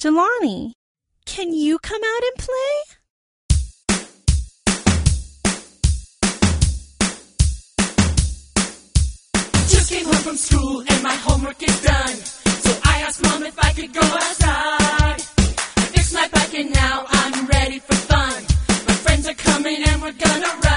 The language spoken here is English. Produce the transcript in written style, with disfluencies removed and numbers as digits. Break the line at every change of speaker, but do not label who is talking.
Jelani, can you come out and play?
Just came home from school and my homework is done. So I asked Mom if I could go outside. I fixed my bike and now I'm ready for fun. My friends are coming and we're gonna ride.